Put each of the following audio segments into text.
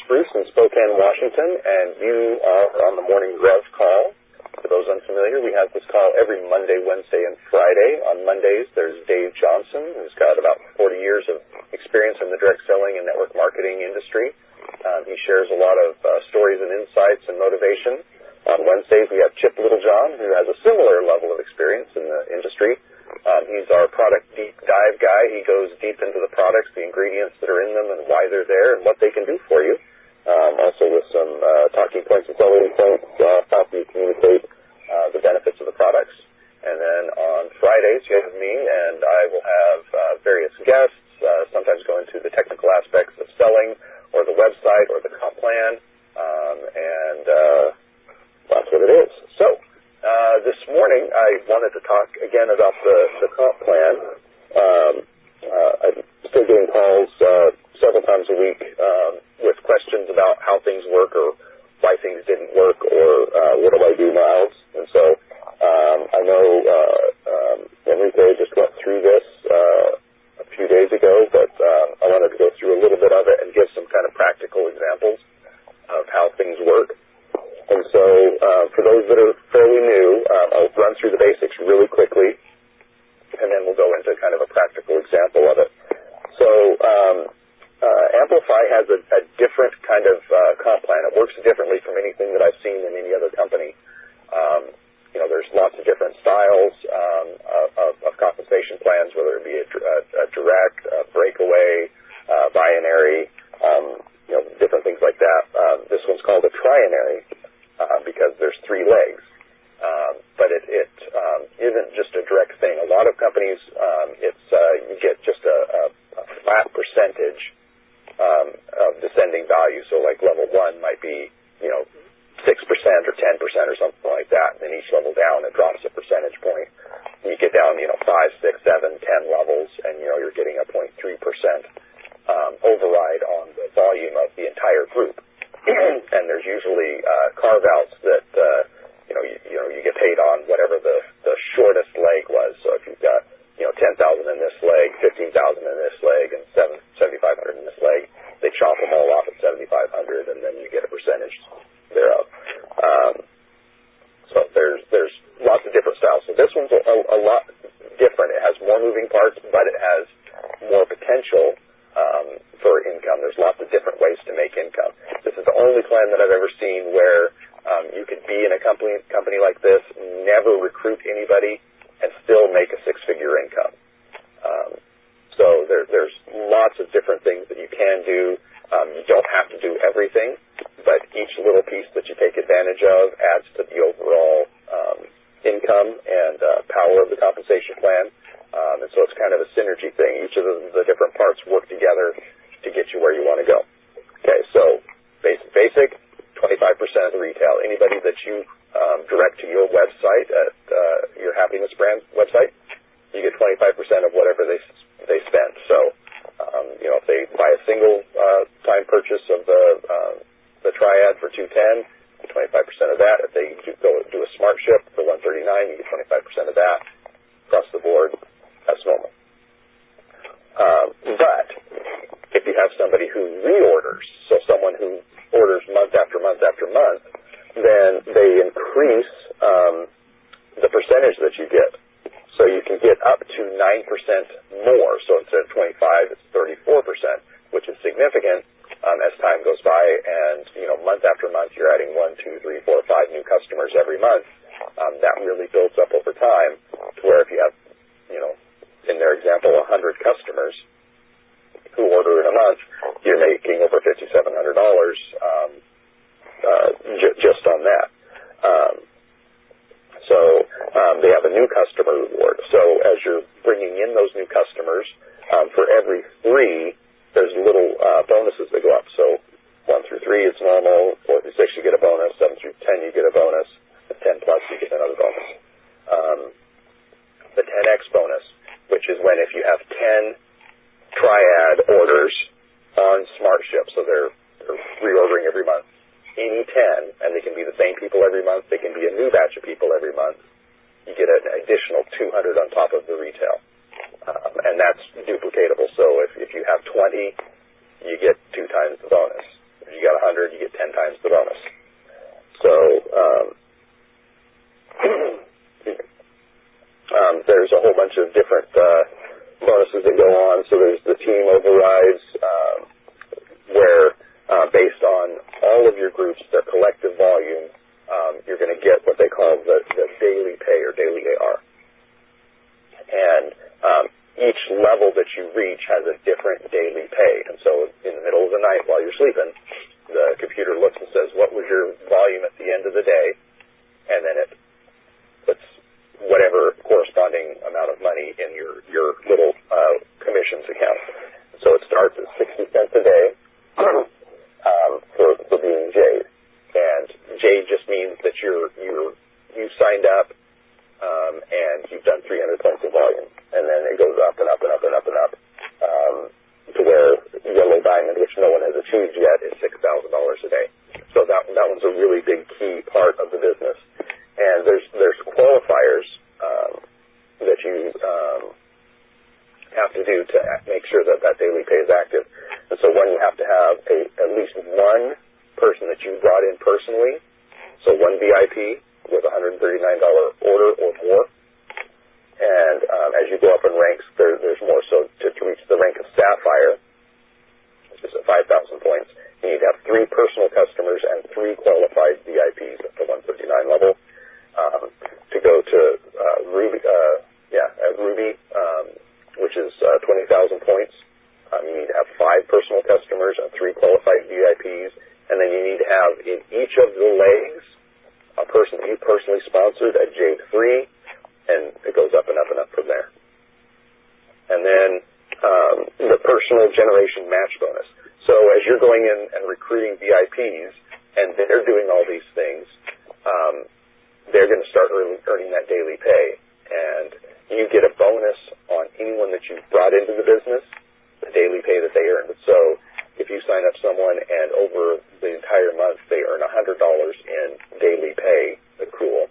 Spruce in Spokane, Washington, and you are on the Morning Rev call. For those unfamiliar, we have this call every Monday, Wednesday, and Friday. On Mondays, there's Dave Johnson, who's got about 40 years of experience in the direct selling and network marketing industry. He shares a lot of stories and insights and motivation. On Wednesdays, we have Chip Littlejohn, who has a similar level of experience in the industry. He's our product deep dive guy. He goes deep into the products, the ingredients that are in them, and why they're there, and what they can do for you. Also with some talking points and selling points, how you communicate the benefits of the products. And then on Fridays, you have me, and I will have various guests, sometimes go into the technical aspects of selling, or the website, or the comp plan, and that's what it is. So, this morning, I wanted to talk again about the comp plan. I'm still getting calls several times a week with questions about how things work or why things didn't work or what do I do now. And so I know Enrique just went through this a few days ago, but I wanted to go through a little bit of it and give some kind of practical examples of how things work. And so for those that are fairly new, I'll run through the basics really quickly, and then we'll go into kind of a practical example of it. So Amplify has a different kind of comp plan. It works differently from anything that I've seen in any other company. There's lots of different styles of compensation plans, whether it be a direct, breakaway, binary, different things like that. This one's called a trinary because there's three legs. But it isn't just a direct thing. A lot of companies, you get just a flat percentage of descending value. So like level 1 might be, 6% or 10% or something like that. And then each level down, it drops a percentage point. And you get down, 5, 6, 7, 10 levels, and, you're getting a 0.3% override on the volume of the entire group. And there's usually carve-outs that, you get paid on whatever the shortest leg was. So if you've got, 10,000 in this leg, 15,000 in this leg, and 7,500 in this leg, they chop them all off at 7,500, and then you get a percentage thereof. So there's lots of different styles. So this one's a lot different. It has more moving parts, but it has more potential for income. There's lots of different ways to make income. This is the only plan that I've ever seen where you could be in a company like this, never recruit anybody, and still make a six-figure income. So there's lots of different things that you can do. You don't have to do everything, but each little piece that you take advantage of adds to the overall income and power of the compensation plan. And so it's kind of a synergy thing. Each of the different parts work together to get you where you want to go. Okay, so basic 25% of the retail. Anybody that you direct to your website, at your Happiness Brand website, you get 25% of whatever they spend. So, if they buy a single time purchase of the Triad for $210, 25% of that. If they go do a Smart Ship for $139, you get 25% of that across the board. That's normal. But if you have somebody who reorders, so someone who orders month after month after month, then they increase the percentage that you get. So you can get up to 9% more. So instead of 25, it's 34%, which is significant as time goes by. And, month after month, you're adding 1, 2, 3, 4, 5 new customers every month. That really builds up over time to where if you have, in their example, 100 customers who order in a month, you're making over $5,700 just on that. So they have a new customer reward. So as you're bringing in those new customers, for every 3, there's little bonuses that go up. So 1 through 3 is normal. 4 through 6 you get a bonus. 7 through 10 you get a bonus. And 10 plus you get another bonus. The 10X bonus, which is when if you have 10 Triad orders on Smart Ship, so they're reordering every month, any 10, and they can be the same people every month, they can be a new batch of people every month, you get an additional 200 on top of the retail. And that's duplicatable. So if you have 20, you get 2 times the bonus. If you got 200, you get 10 times the bonus. So there's a whole bunch of different bonuses that go on. So there's the team overrides, where based on all of your groups, their collective volume, you're going to get what they call the daily pay or daily AR. And each level that you reach has a different daily pay. And so in the middle of the night while you're sleeping, the computer looks and says, what was your volume at the end of the day? And then it puts whatever corresponding amount of money in your little commissions account. So it starts at 60 cents a day for being Jade. And Jade just means that you signed up and you've done 300 points of volume. And then it goes up and up and up and up and up to where Yellow Diamond, which no one has achieved yet, is $6,000 a day. So that one's a really big key part of the business. And there's qualifiers that you have to do to make sure that daily pay is active. And so one, you have to have at least one person that you brought in personally, so one VIP with a $139 order or more. And as you go up in ranks, there's more. So to reach the rank of Sapphire, which is at 5,000 points, you need to have 3 personal customers and 3 qualified VIPs at the 139 level. To go to Ruby, which is 20,000 points, you need to have 5 personal customers and 3 qualified VIPs. And then you need to have in each of the legs a person that you personally sponsored at Jade 3, and it goes up and up and up from there. And then the personal generation match bonus. So as you're going in and recruiting VIPs, and they're doing all these things, they're going to start earning that daily pay. And you get a bonus on anyone that you've brought into the business, the daily pay that they earned. So if you sign up someone and over the entire month they earn $100 in daily pay accrual,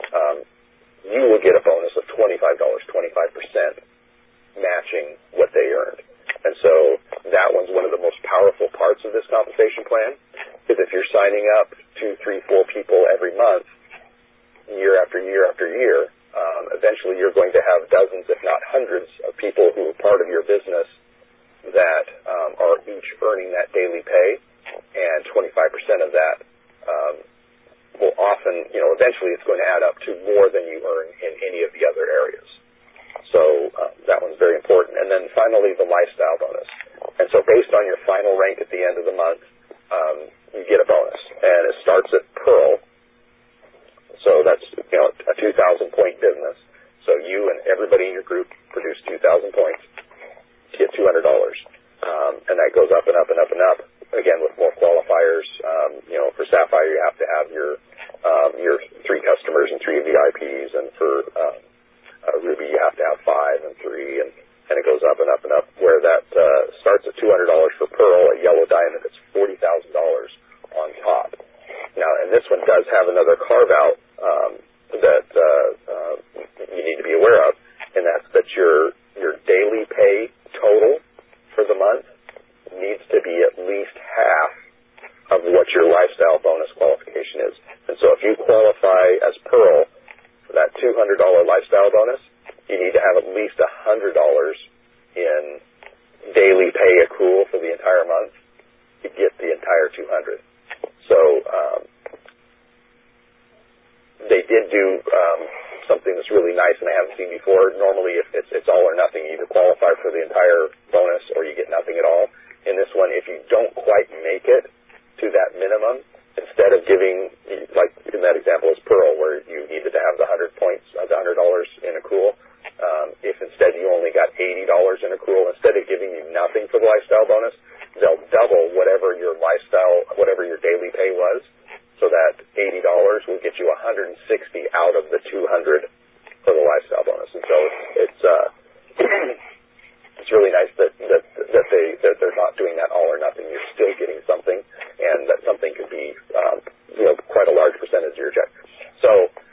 you will get a bonus of $25, 25% matching what they earned. And so that one's one of the most powerful parts of this compensation plan, is if you're signing up 2, 3, 4 people every month, year after year after year, eventually you're going to have dozens, if not hundreds, of people who are part of your business that are each earning that daily pay, and 25% of that will often, eventually it's going to add up to more than you earn in any of the other areas. So that one's very important. And then finally, the lifestyle bonus. And so based on your final rank at the end of the month, you get a bonus. And it starts at Pearl. So that's, a 2,000 point business. So you and everybody in your group produce 2,000 points, get $200. And that goes up and up and up and up. Again, with more qualifiers. For Sapphire, you have to have your 3 customers and 3 VIPs, and for Ruby, you have to have 5 and 3, and it goes up and up and up. Where that starts at $200 for Pearl, at Yellow Diamond, it's $40,000 on top. Now, and this one does have another carve-out that you need to be aware of, and that's that your daily pay total for the month needs to be at least half of what your lifestyle bonus qualification is. And so if you qualify as Pearl for that $200 lifestyle bonus, you need to have at least $100 in daily pay accrual for the entire month to get the entire $200. So they did do something that's really nice and I haven't seen before. Normally, if it's all or nothing, you either qualify for the entire bonus or you get nothing at all. In this one, if you don't quite make it to that minimum, instead of giving, like in that example is Pearl, where you needed to have the 100 points, the $100 in accrual, if instead you only got $80 in accrual, instead of giving you nothing for the lifestyle bonus, they'll double whatever your daily pay was, so that $80 will get you $160 out of the $200 for the lifestyle bonus. And so it's really nice that they're not doing that all or nothing. You're still getting something, and that something could be quite a large percentage of your check. So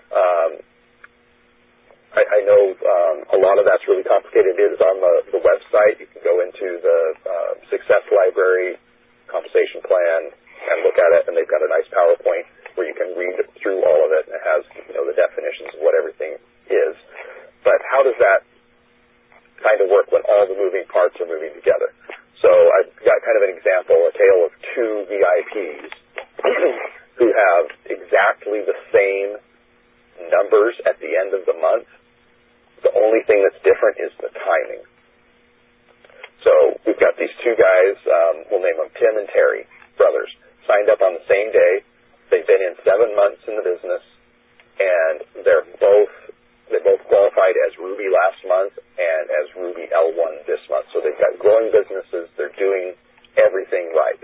I know a lot of that's really complicated. It is on the website. You can go into the Success Library, Compensation Plan, and look at it, and they've got a nice PowerPoint where you can read through all of it, and it has, the definitions of what everything is. But how does that kind of work when all the moving parts are moving together? So I've got kind of an example, a tale of two VIPs who have exactly the same numbers at the end of the month. The only thing that's different is the timing. So we've got these two guys, we'll name them Tim and Terry, brothers, signed up on the same day. They've been in 7 months in the business, and they both qualified as Ruby last month and as Ruby L1 this month. So they've got growing businesses. They're doing everything right.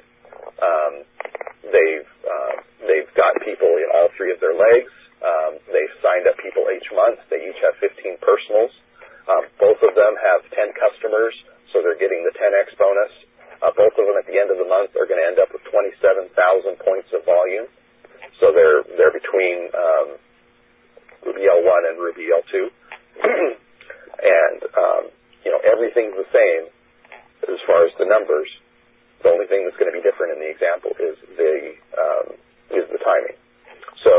They've got people in all three of their legs. They've signed up people each month. They each have 15 personals. Both of them have 10 customers, so they're getting the 10x bonus. Both of them at the end of the month are going to end up with 27,000 points of volume. So they're between Ruby L1 and Ruby L2. And, everything's the same as far as the numbers. The only thing that's going to be different in the example is the timing. So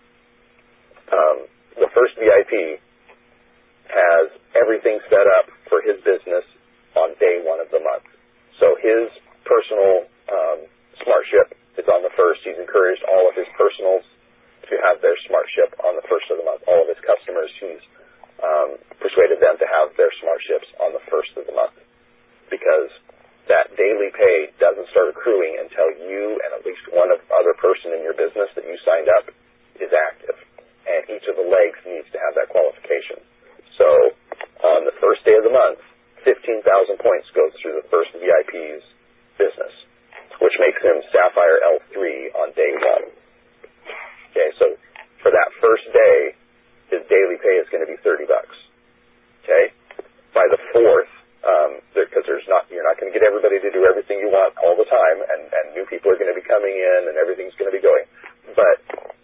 the first VIP has everything set up for his business on day 1 of the month. So his personal SmartShip is on the 1st. He's encouraged all of his personals to have their SmartShip on the 1st of the month. All of his customers, he's persuaded them to have their SmartShips on the 1st of the month, because that daily pay doesn't start accruing until you and at least one other person in your business that you signed up is active. And each of the legs needs to have that qualification. So on the first day of the month, 15,000 points goes through the first VIP's business, which makes him Sapphire L3 on day 1. Okay, so for that first day, his daily pay is going to be $30. Okay, by the 4th, because you're not going to get everybody to do everything you want all the time, and new people are going to be coming in, and everything's going to be going. But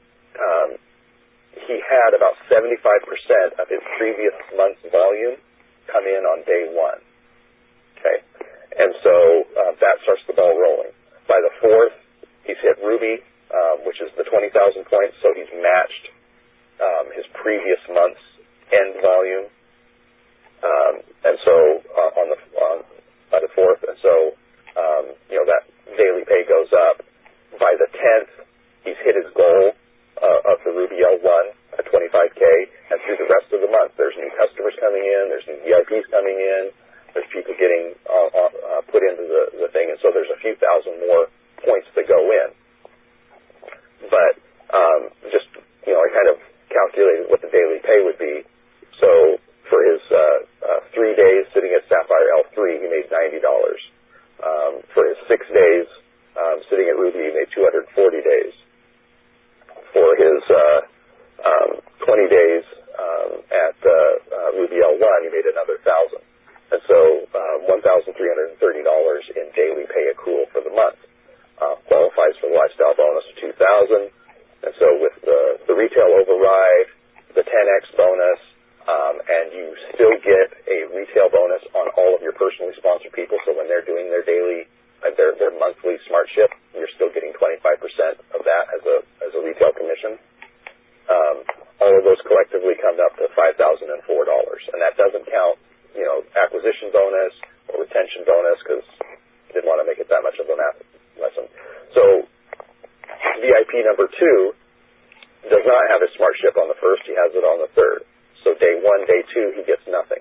he had about 75% of his previous month's volume come in on day 1. Okay, and so that starts the ball rolling. By the 4th, he's hit Ruby, which is the 20,000 points, so he's matched his previous month's end volume. And so by the 4th, and so that daily pay goes up. By the 10th, he's hit his goal of the Ruby L1 at 25K, and through the rest of the month, there's new customers coming in, there's new VIPs coming in, there's people getting put into the thing, and so there's a few thousand more points that go in. But I kind of calculated what the daily pay would be. So for his 3 days sitting at Sapphire L3, he made $90. For his 6 days sitting at Ruby, he made 240 days. For his 20 days at Ruby L1, he made another 1,000. And so $1,330 in daily pay accrual for the month. Qualifies for the lifestyle bonus of $2,000. And so with the retail override, the 10x bonus, and you still get a retail bonus on all of your personally sponsored people. So when they're doing their daily, their monthly SmartShip, you're still getting 25% of that as a retail commission. All of those collectively come up to $5,004, and that doesn't count, acquisition bonus or retention bonus, because I didn't want to make it that much of a math lesson. So VIP number 2 does not have his SmartShip on the 1st; he has it on the 3rd. So day 1, day 2, he gets nothing.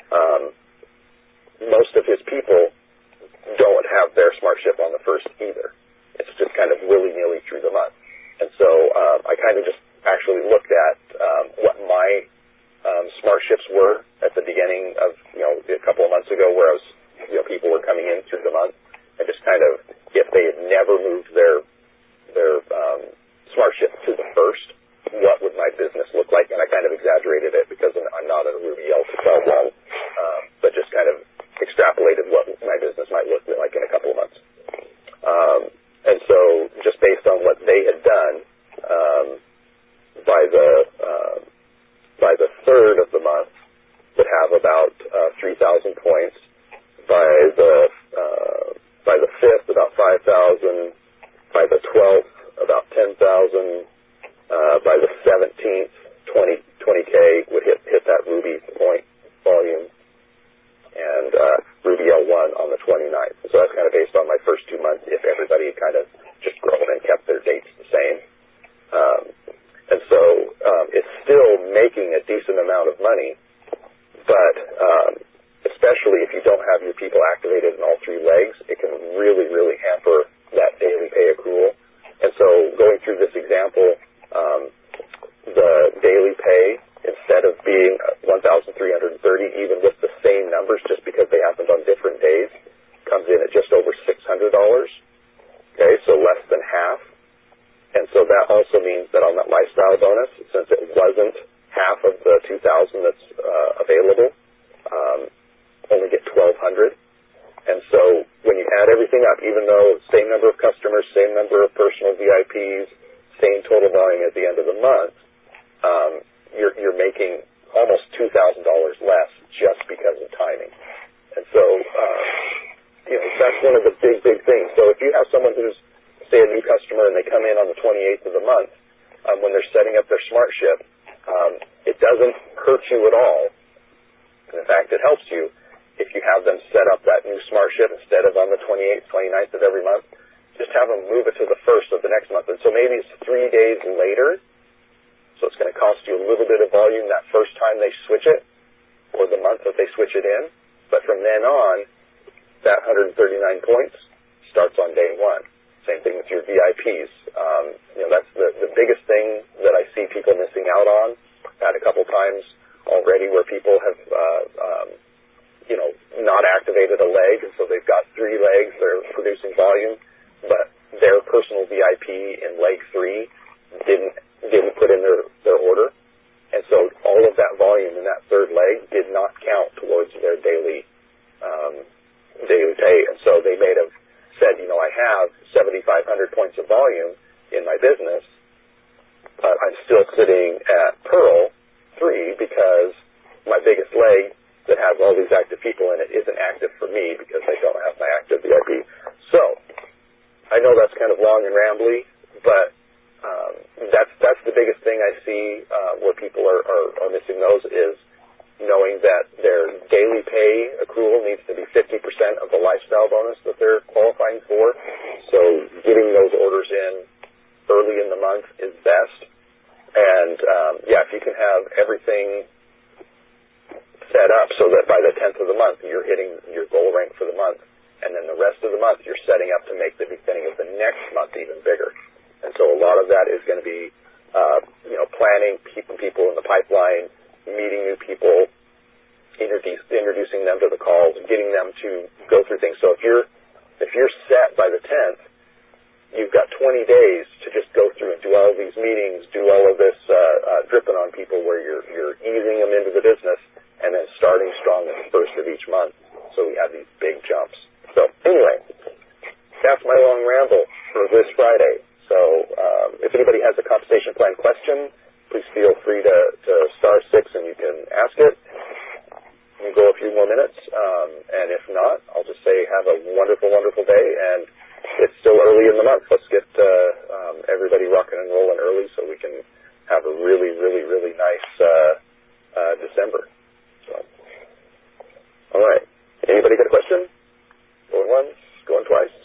Most of his people don't have their SmartShip on the 1st either. It's just kind of willy-nilly through the month. And so I kind of just actually looked at what my SmartShips were at the beginning of, a couple of months ago, where I was, people were coming in through the month, and just kind of, if they had never moved their SmartShip to the 1st, what would my business look like? And I kind of exaggerated it because I'm not a Ruby L1, but just kind of extrapolated what my business might look like in a couple of months. And so just based on what they had done, by the 3rd of the month, would have about 3,000 points. By the 5,000. By the 12th, by the 17th, 20K would hit that Ruby point volume, and Ruby L1 on the 29th. So that's kind of based on my first 2 months, if everybody had kind of just grown and kept their dates the same. And so it's still making a decent amount of money, but especially if you don't have your people activated in all 3 legs, it can really, really hamper that daily pay accrual. And so going through this example, the daily pay, instead of being 1,330, even with the same numbers, just because they happened on different days, comes in at just over $600. Okay, so less than half. And so that also means that on that lifestyle bonus, since it wasn't half of the 2,000 that's available, only get 1,200. And so when you add everything up, even though same number of customers, same number of personal VIPs, same total volume at the end of the month, you're making almost $2,000 less just because of timing. And so, that's one of the big things. So if you have someone who's, say, a new customer and they come in on the 28th of the month, when they're setting up their SmartShip, it doesn't hurt you at all. And in fact, it helps you if you have them set up that new SmartShip instead of on the 28th, 29th of every month. Just have them move it to the 1st of the next month. And so maybe it's 3 days later, so it's going to cost you a little bit of volume that first time they switch it, or the month that they switch it in. But from then on, that 139 points starts on day 1. Same thing with your VIPs. That's the biggest thing that I see people missing out on. Had a couple times already where people have, not activated a leg, and so they've got 3 legs, they're producing volume, but their personal VIP in leg 3 didn't put in their order, and so all of that volume in that 3rd leg did not count towards their daily pay, and so they may have said, I have 7,500 points of volume in my business, but I'm still sitting at Pearl 3 because my biggest leg that has all these active people in it isn't active for me because I don't have my active VIP. So I know that's kind of long and rambly, but that's the biggest thing I see where people are missing those is knowing that their daily pay accrual needs to be 50% of the lifestyle bonus that they're qualifying for. So getting those orders in early in the month is best. And, if you can have everything set up so that by the 10th of the month you're hitting your goal rank for the month, and then the rest of the month you're setting up to make the beginning of the next month even bigger. And so a lot of that is going to be, planning, keeping people in the pipeline, meeting new people, introducing them to the calls, getting them to go through things. So if you're set by the 10th, you've got 20 days to just go through and do all of these meetings, do all of this dripping on people where you're easing them into the business, and then starting strong at the 1st of each month. So we have these big jumps. So anyway, that's my long ramble for this Friday. So if anybody has a compensation plan question, please feel free to star 6 and you can ask it. We'll go a few more minutes, and if not, I'll just say have a wonderful, wonderful day, and it's still early in the month. Let's get everybody rocking and rolling early so we can have a really, really, really nice December. So, all right. Anybody got a question? Going once, going twice.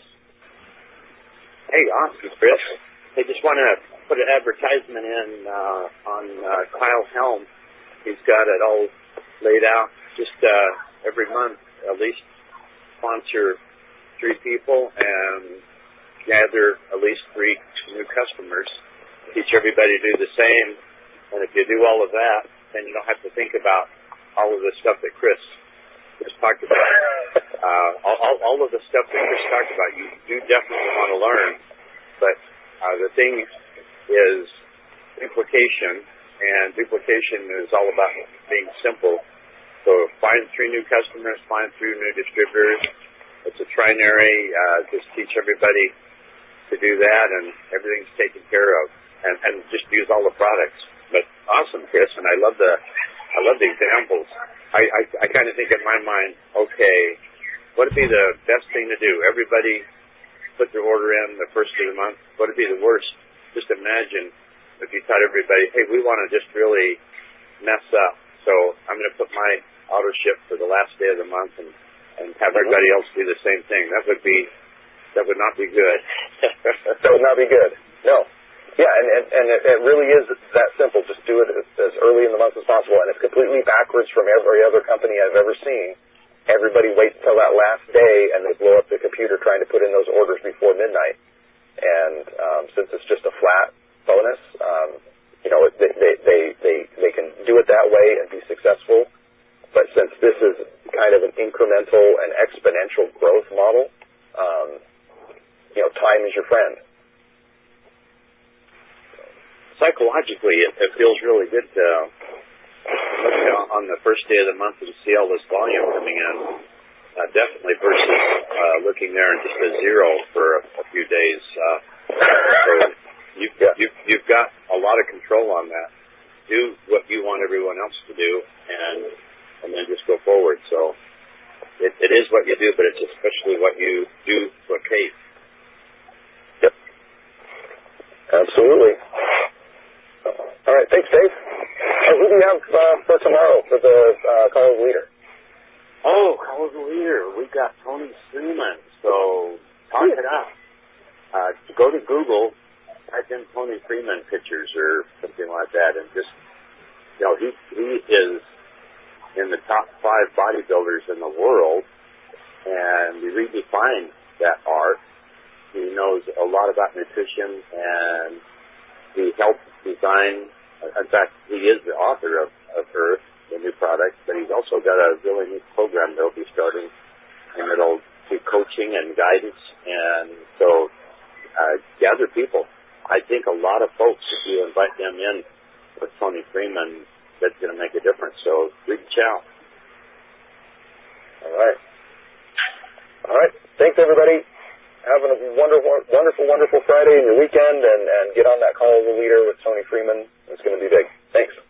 Hey, awesome, Chris. I just want to put an advertisement in on Kyle Helm. He's got it all laid out. Just every month, at least sponsor 3 people and gather at least 3 new customers. Teach everybody to do the same. And if you do all of that, then you don't have to think about all of the stuff that Chris talked about. All of the stuff that Chris talked about, you do definitely want to learn. But the thing is duplication, and duplication is all about being simple. So find 3 new customers, find 3 new distributors. It's a trinary. Just teach everybody to do that, and everything's taken care of. And just use all the products. But awesome, Chris, and I love the examples. I kind of think in my mind, okay, what would be the best thing to do? Everybody put their order in the 1st of the month. What would be the worst just imagine if you taught everybody, hey, we want to just really mess up. So I'm going to put my auto ship for the last day of the month and have everybody else do the same thing. That would not be good. That would not be good. No. Yeah, and it really is that simple. Just do it as early in the month as possible. And it's completely backwards from every other company I've ever seen. Everybody waits till that last day and they blow up the computer trying to put in those orders before midnight. And since it's just a flat bonus, they can do it that way and be successful. But since this is kind of an incremental and exponential growth model, time is your friend. Psychologically, it feels really good to look on the first day of the month and see all this volume coming in. Definitely versus looking there and just a zero for a few days. So you've got a lot of control on that. Do what you want everyone else to do, and then just go forward. So it is what you do, but it's especially what you do to a case. Yep. Absolutely. All right. Thanks, Dave. Who do you have for tomorrow for the Call of the Leader? Oh, Call of the Leader. We've got Tony Freeman. So talk it up. Go to Google, type in Tony Freeman pictures or something like that, and just, he is in the top 5 bodybuilders in the world, and he redefined that art. He knows a lot about nutrition, and he helped design. In fact, he is the author of Earth, the new product, but he's also got a really neat program that will be starting, and it'll do coaching and guidance. And so gather people. I think a lot of folks, if you invite them in with Tony Freeman, that's going to make a difference. So reach out. All right. All right. Thanks, everybody. Have a wonderful Friday and your weekend, and get on that Call of the Leader with Tony Freeman. It's going to be big. Thanks.